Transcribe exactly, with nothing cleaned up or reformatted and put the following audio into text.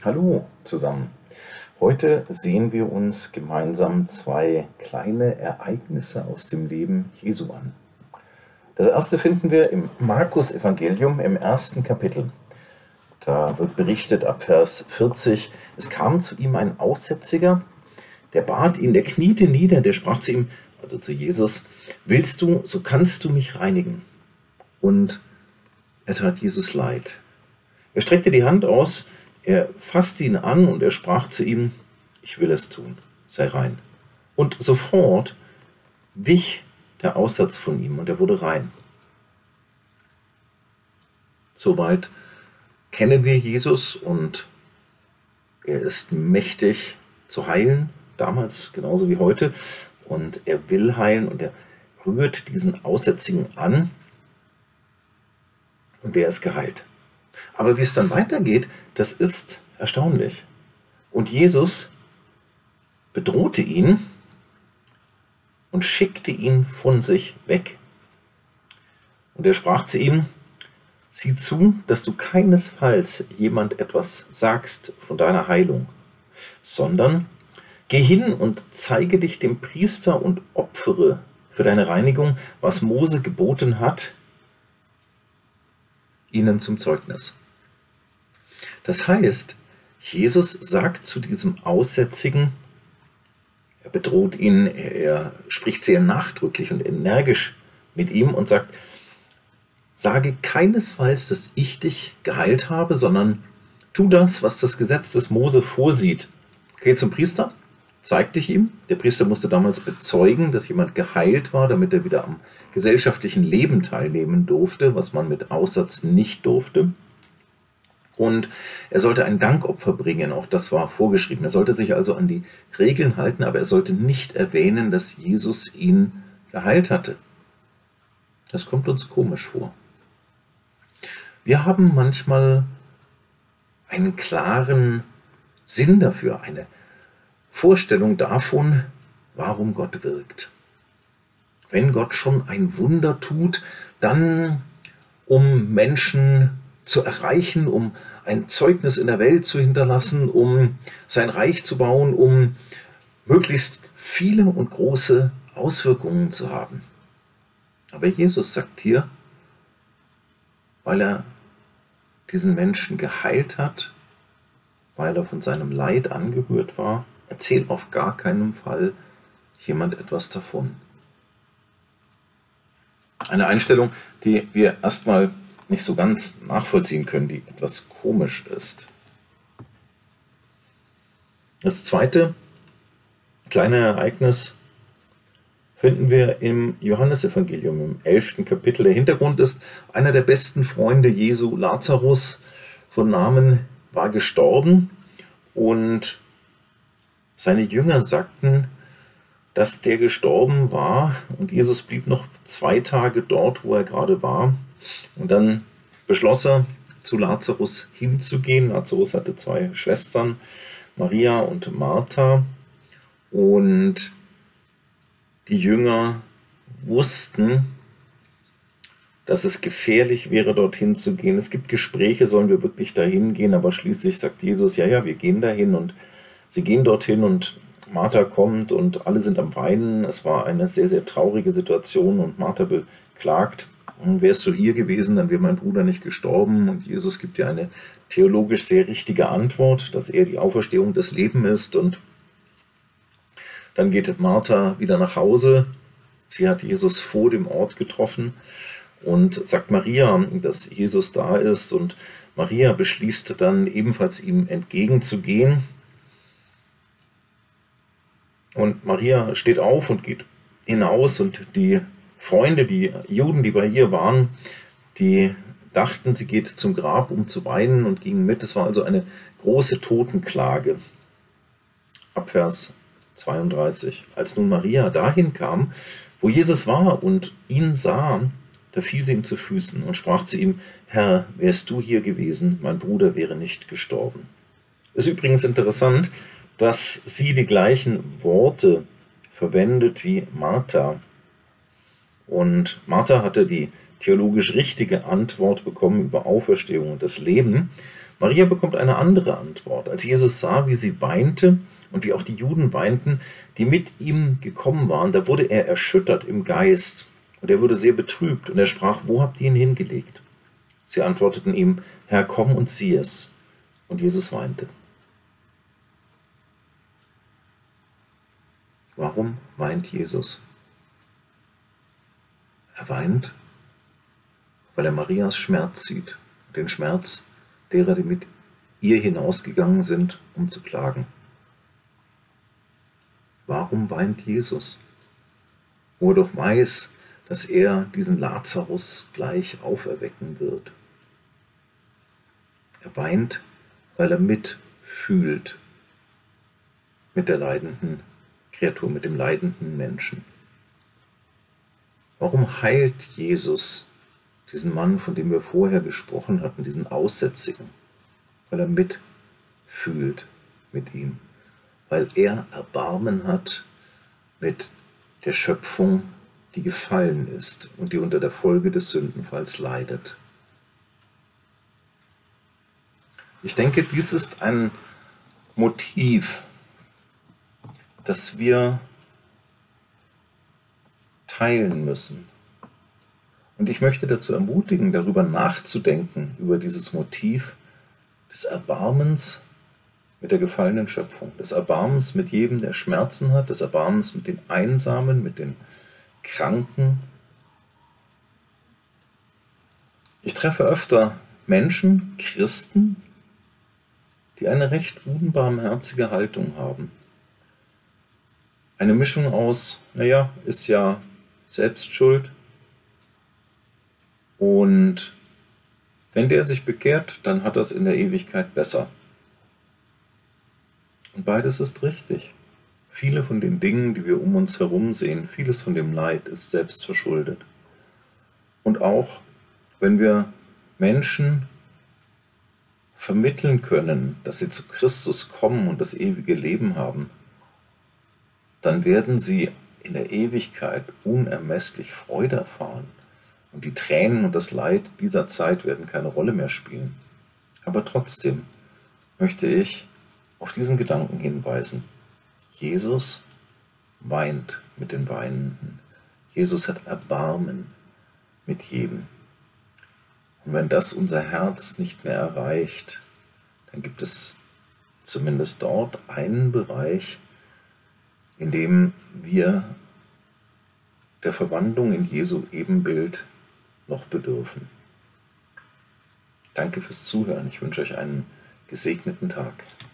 Hallo zusammen. Heute sehen wir uns gemeinsam zwei kleine Ereignisse aus dem Leben Jesu an. Das erste finden wir im Markus-Evangelium im ersten Kapitel. Da wird berichtet ab Vers vierzig, es kam zu ihm ein Aussätziger, der bat ihn, der kniete nieder, der sprach zu ihm, also zu Jesus, willst du, so kannst du mich reinigen. Und er tat Jesus leid. Er streckte die Hand aus, er fasste ihn an und er sprach zu ihm, ich will es tun, sei rein. Und sofort wich der Aussatz von ihm und er wurde rein. Soweit kennen wir Jesus und er ist mächtig zu heilen, damals genauso wie heute. Und er will heilen und er rührt diesen Aussätzigen an und der ist geheilt. Aber wie es dann weitergeht, das ist erstaunlich. Und Jesus bedrohte ihn und schickte ihn von sich weg. Und er sprach zu ihm, sieh zu, dass du keinesfalls jemand etwas sagst von deiner Heilung, sondern geh hin und zeige dich dem Priester und opfere für deine Reinigung, was Mose geboten hat, ihnen zum Zeugnis. Das heißt, Jesus sagt zu diesem Aussätzigen, er bedroht ihn, er spricht sehr nachdrücklich und energisch mit ihm und sagt, sage keinesfalls, dass ich dich geheilt habe, sondern tu das, was das Gesetz des Mose vorsieht. Geh zum Priester, zeig dich ihm. Der Priester musste damals bezeugen, dass jemand geheilt war, damit er wieder am gesellschaftlichen Leben teilnehmen durfte, was man mit Aussatz nicht durfte. Und er sollte ein Dankopfer bringen, auch das war vorgeschrieben. Er sollte sich also an die Regeln halten, aber er sollte nicht erwähnen, dass Jesus ihn geheilt hatte. Das kommt uns komisch vor. Wir haben manchmal einen klaren Sinn dafür, eine Vorstellung davon, warum Gott wirkt. Wenn Gott schon ein Wunder tut, dann um Menschen zu erreichen, um ein Zeugnis in der Welt zu hinterlassen, um sein Reich zu bauen, um möglichst viele und große Auswirkungen zu haben. Aber Jesus sagt hier, weil er diesen Menschen geheilt hat, weil er von seinem Leid angerührt war, erzählt auf gar keinen Fall jemand etwas davon. Eine Einstellung, die wir erstmal nicht so ganz nachvollziehen können, die etwas komisch ist. Das zweite kleine Ereignis finden wir im Johannesevangelium im elften Kapitel. Der Hintergrund ist, einer der besten Freunde Jesu, Lazarus von Namen, war gestorben und seine Jünger sagten, dass der gestorben war und Jesus blieb noch zwei Tage dort, wo er gerade war. Und dann beschloss er, zu Lazarus hinzugehen. Lazarus hatte zwei Schwestern, Maria und Martha. Und die Jünger wussten, dass es gefährlich wäre, dorthin zu gehen. Es gibt Gespräche, sollen wir wirklich dahin gehen? Aber schließlich sagt Jesus, ja, ja, wir gehen dahin. Und sie gehen dorthin und Martha kommt und alle sind am Weinen. Es war eine sehr, sehr traurige Situation und Martha beklagt, wärst du hier gewesen, dann wäre mein Bruder nicht gestorben. Und Jesus gibt ihr eine theologisch sehr richtige Antwort, dass er die Auferstehung des Lebens ist. Und dann geht Martha wieder nach Hause. Sie hat Jesus vor dem Ort getroffen und sagt Maria, dass Jesus da ist. Und Maria beschließt dann ebenfalls ihm entgegenzugehen. Und Maria steht auf und geht hinaus und die Freunde, die Juden, die bei ihr waren, die dachten, sie geht zum Grab, um zu weinen und gingen mit. Es war also eine große Totenklage. Ab Vers zweiunddreißig. Als nun Maria dahin kam, wo Jesus war und ihn sah, da fiel sie ihm zu Füßen und sprach zu ihm, Herr, wärst du hier gewesen, mein Bruder wäre nicht gestorben. Ist übrigens interessant, dass sie die gleichen Worte verwendet wie Martha. Und Martha hatte die theologisch richtige Antwort bekommen über Auferstehung und das Leben. Maria bekommt eine andere Antwort. Als Jesus sah, wie sie weinte und wie auch die Juden weinten, die mit ihm gekommen waren, da wurde er erschüttert im Geist und er wurde sehr betrübt und er sprach: Wo habt ihr ihn hingelegt? Sie antworteten ihm: Herr, komm und sieh es. Und Jesus weinte. Warum weint Jesus? Er weint, weil er Marias Schmerz sieht, den Schmerz derer, die mit ihr hinausgegangen sind, um zu klagen. Warum weint Jesus? Wo er doch weiß, dass er diesen Lazarus gleich auferwecken wird. Er weint, weil er mitfühlt mit der leidenden Kreatur, mit dem leidenden Menschen. Warum heilt Jesus diesen Mann, von dem wir vorher gesprochen hatten, diesen Aussätzigen? Weil er mitfühlt mit ihm, weil er Erbarmen hat mit der Schöpfung, die gefallen ist und die unter der Folge des Sündenfalls leidet. Ich denke, dies ist ein Motiv, das wir teilen müssen. Und ich möchte dazu ermutigen, darüber nachzudenken, über dieses Motiv des Erbarmens mit der gefallenen Schöpfung, des Erbarmens mit jedem, der Schmerzen hat, des Erbarmens mit den Einsamen, mit den Kranken. Ich treffe öfter Menschen, Christen, die eine recht unbarmherzige Haltung haben. Eine Mischung aus, naja, ist ja selbst schuld, und wenn der sich bekehrt, dann hat er es in der Ewigkeit besser. Und beides ist richtig. Viele von den Dingen, die wir um uns herum sehen, vieles von dem Leid ist selbst verschuldet. Und auch wenn wir Menschen vermitteln können, dass sie zu Christus kommen und das ewige Leben haben, dann werden sie in der Ewigkeit unermesslich Freude erfahren. Und die Tränen und das Leid dieser Zeit werden keine Rolle mehr spielen. Aber trotzdem möchte ich auf diesen Gedanken hinweisen. Jesus weint mit den Weinenden. Jesus hat Erbarmen mit jedem. Und wenn das unser Herz nicht mehr erreicht, dann gibt es zumindest dort einen Bereich, in dem wir der Verwandlung in Jesu Ebenbild noch bedürfen. Danke fürs Zuhören. Ich wünsche euch einen gesegneten Tag.